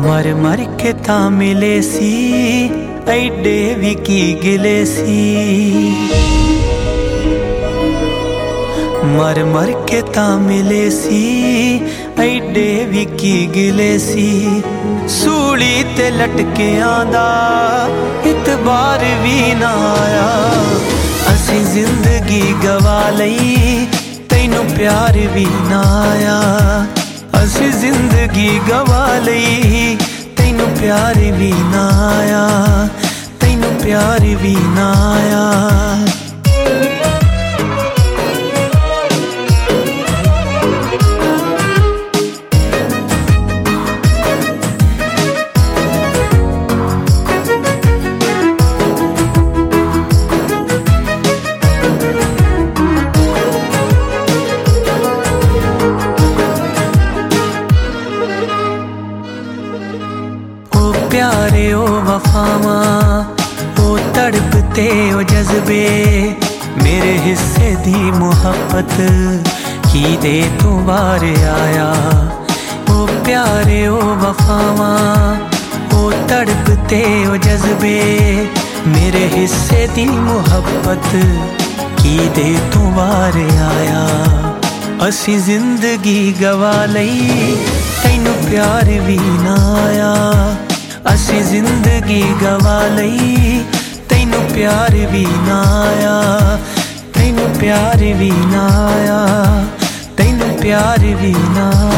मर मर के ता मिले सी ऐडे भी की गिले सी। मर मर के ता मिले सी ऐडे भी की गिले सी। सूली ते लटके आंदा इतबार भी ना आया। असी जिंदगी गवा लई तैनू प्यार भी ना आया। असी जिंदगी गवा लई तैनू प्यार भी ना आया। तैनू प्यार भी ना आया। प्यारे ओ वफावा ओ तड़पते ओ जज्बे मेरे हिस्से दी मुहब्बत की दे तू बार आया। ओ प्यारे ओ वफावा ओ तड़पते ओ जज्बे मेरे हिस्से दी मुहब्बत की दे तू बार आया। असी जिंदगी गवा लई तैनू प्यार भी ना आया। असी जिंदगी गवा लई तैनू प्यार भी ना आया। तैनू प्यार भी ना आया। तैनू प्यार भी ना